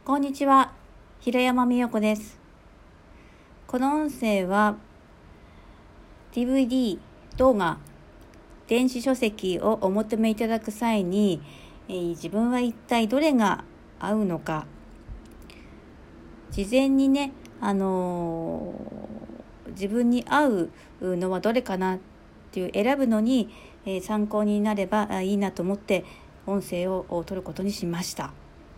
こんにちは、平山美代子です。この音声は DVD、動画、電子書籍をお求めいただく際に、自分は一体どれが合うのか、事前にね、自分に合うのはどれかなっていう選ぶのに、参考になればいいなと思って音声を取ることにしました。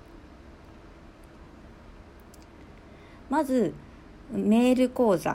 まずメール講座、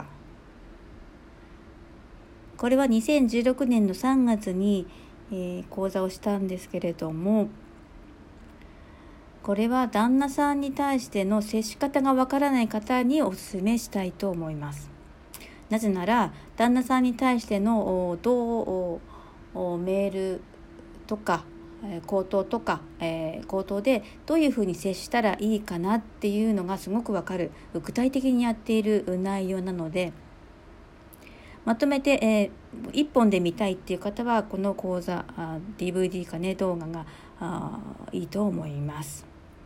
これは2016年の3月に、講座をしたんですけれども、これは旦那さんに対しての接し方がわからない方にお勧めしたいと思います。なぜなら旦那さんに対してのメールとか口頭でどういうふうに接したらいいかなっていうのがすごくわかる、具体的にやっている内容なので、まとめて、一本で見たいっていう方はこの講座DVD かね、動画がいいと思います。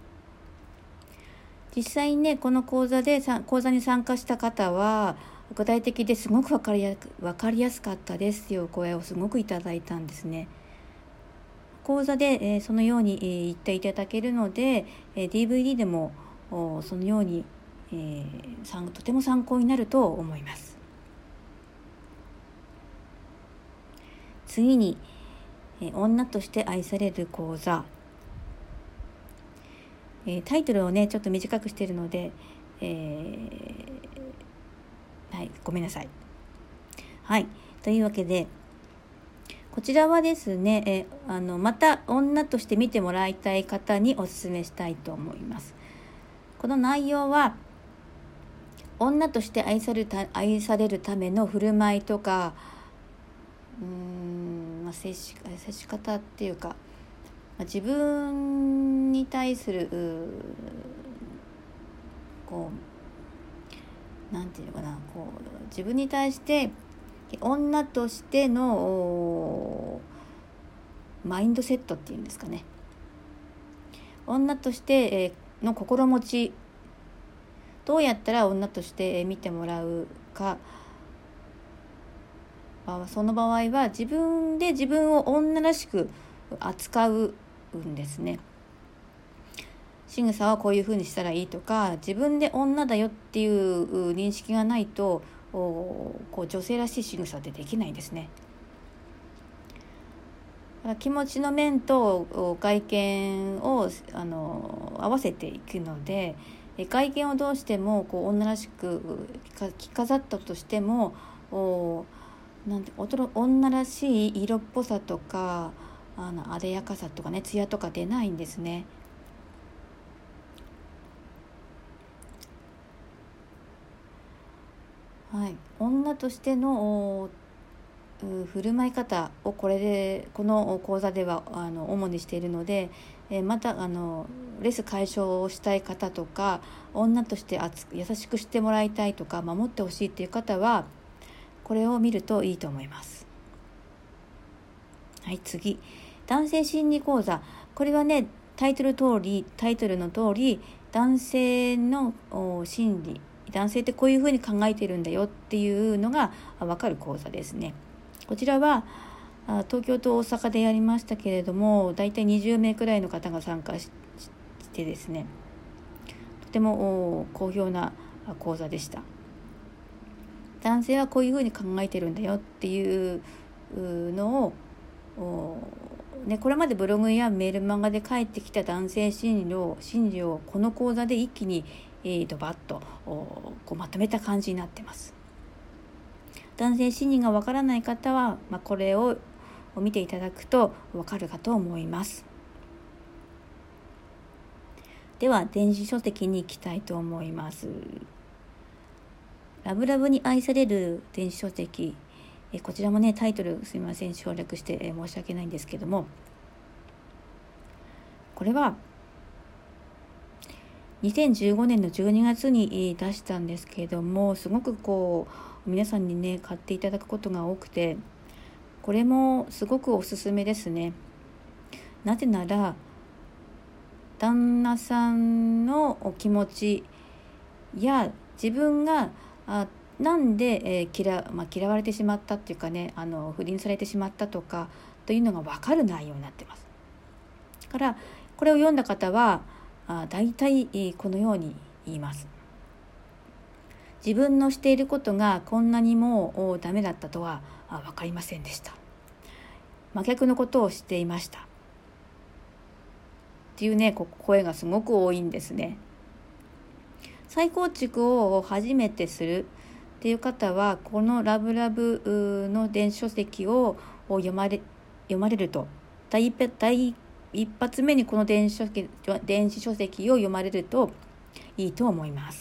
実際にね、この講座に参加した方は具体的ですごくわかりやすかったですというお声をすごくいただいたんですね。講座で、そのように、言っていただけるので、DVD でもそのように、とても参考になると思います。次に、女として愛される講座、タイトルをねちょっと短くしているので、ごめんなさい。というわけでこちらはですね、また女として見てもらいたい方にお勧めしたいと思います。この内容は女として愛されるための振る舞いとか接し方っていうか、自分に対するなんていうのかな、自分に対して女としてのマインドセットっていうんですかね、女としての心持ち、どうやったら女として見てもらうか、その場合は自分で自分を女らしく扱うんですね。仕草はこういうふうにしたらいいとか、自分で女だよっていう認識がないと女性らしい仕草ってできないんですね。気持ちの面と外見を合わせていくので、外見をどうしても女らしく着飾ったとしても女らしい色っぽさとかあでやかさとかね、艶とか出ないんですね。女としての振る舞い方をこの講座では主にしているので、またレス解消をしたい方とか、女として優しくしてもらいたいとか、守ってほしいっていう方はこれを見るといいと思います。次、男性心理講座、これはねタイトルの通り男性の心理、男性ってこういうふうに考えてるんだよっていうのが分かる講座ですね。こちらは東京と大阪でやりましたけれども、だいたい20名くらいの方が参加してですね、とても好評な講座でした。男性はこういうふうに考えてるんだよっていうのをこれまでブログやメールマガで書いてきた男性心理をこの講座で一気にドバッとまとめた感じになってます。男性心理がわからない方は、これを見ていただくとわかるかと思います。では電子書籍に行きたいと思います。ラブラブに愛される電子書籍、こちらもねタイトルすみません省略して申し訳ないんですけども、これは2015年の12月に出したんですけれども、すごく皆さんにね買っていただくことが多くて、これもすごくおすすめですね。なぜなら旦那さんのお気持ちや自分がなんで、嫌われてしまったっていうかね、不倫されてしまったとかというのが分かる内容になってます。だからこれを読んだ方は大体このように言います。自分のしていることがこんなにもダメだったとは分かりませんでした。真逆のことをしていましたっていうね、声がすごく多いんですね。再構築を初めてするっていう方は、このラブラブの電子書籍を読まれると、第一発目にこの電子書籍を読まれるといいと思います。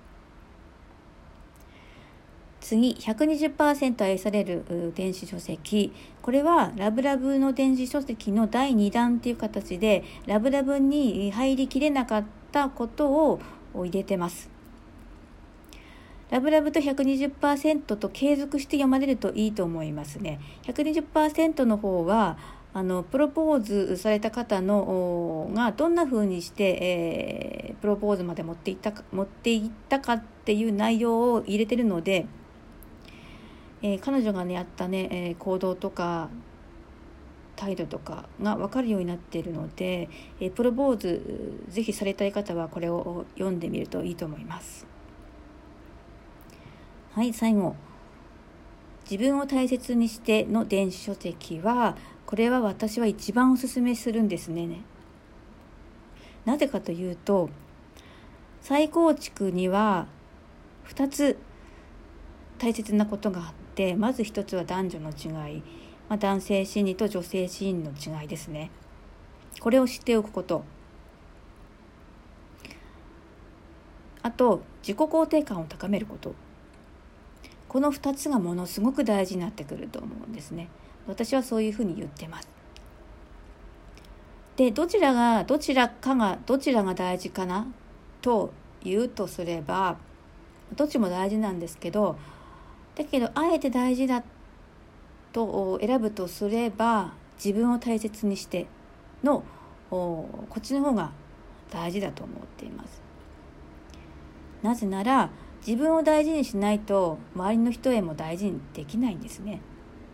次、120% 愛される電子書籍。これはラブラブの電子書籍の第2弾という形で、ラブラブに入りきれなかったことを入れてます。ラブラブと 120% と継続して読まれるといいと思いますね。120% の方はプロポーズされた方のがどんな風にして、プロポーズまで持っていったかっていう内容を入れてるので、彼女がねやったね、行動とか態度とかが分かるようになっているので、プロポーズぜひされたい方はこれを読んでみるといいと思います。はい、最後、自分を大切にしての電子書籍は、これは私は一番おすすめするんですね。なぜかというと、再構築には2つ大切なことがあって、まず1つは男女の違い、男性心理と女性心理の違いですね。これを知っておくこと。あと、自己肯定感を高めること。この2つがものすごく大事になってくると思うんですね。私はそういうふうに言ってます。で、どちらが大事かなというとすれば、どっちも大事なんですけど、あえて大事だと選ぶとすれば、自分を大切にしてのこっちの方が大事だと思っています。なぜなら、自分を大事にしないと周りの人へも大事にできないんですね。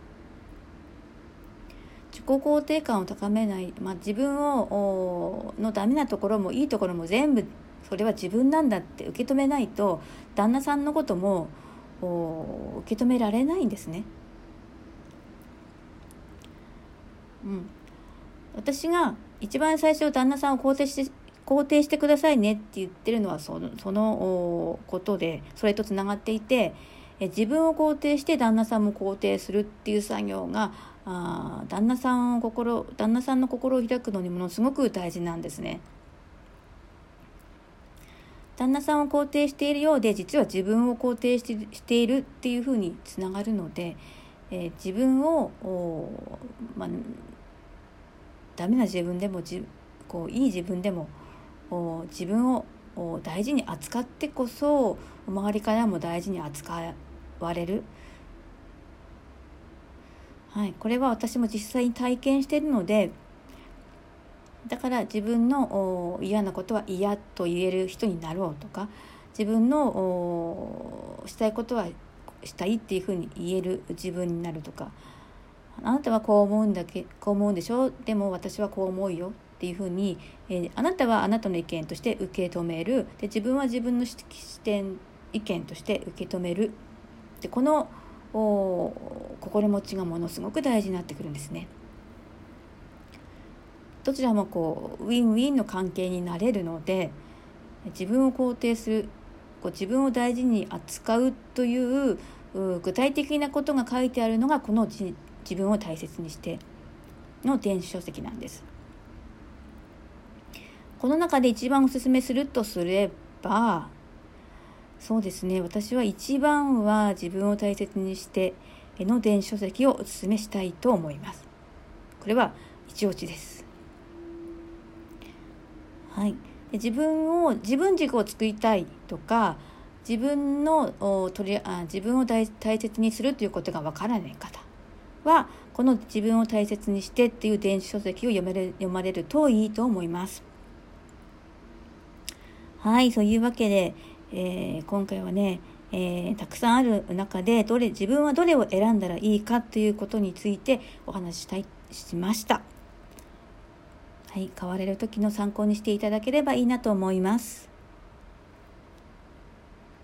自己肯定感を高めない、自分のダメなところもいいところも全部それは自分なんだって受け止めないと、旦那さんのことも受け止められないんですね。私が一番最初旦那さんを肯定してくださいねって言ってるのはそのことで、それとつながっていて、自分を肯定して旦那さんも肯定するっていう作業が旦那さんの心を開くのにものすごく大事なんですね。旦那さんを肯定しているようで、実は自分を肯定しているっていうふうにつながるので、自分をダメな自分でもいい自分でも自分を大事に扱ってこそ、周りからも大事に扱われる。はい、これは私も実際に体験しているので、だから自分の嫌なことは嫌と言える人になろうとか、自分のしたいことはしたいっていうふうに言える自分になるとか、あなたはこう思うんでしょ、でも私はこう思うよっていうふうに、あなたはあなたの意見として受け止める。で、自分は自分の意見として受け止める。で、この心持ちがものすごく大事になってくるんですね。どちらもウィンウィンの関係になれるので、自分を肯定する、自分を大事に扱うという具体的なことが書いてあるのが、この自分を大切にしての電子書籍なんです。この中で一番おすすめするとすれば、そうですね、私は一番は自分を大切にしての電子書籍をおすすめしたいと思います。これは一押しです。はい、で自分軸を作りたいとか、自分を大切にするということがわからない方は、この自分を大切にしてっていう電子書籍を読まれるといいと思います。 はい、そういうわけで、今回はね、たくさんある中で自分はどれを選んだらいいかということについてお話しました。はい、買われる時の参考にしていただければいいなと思います。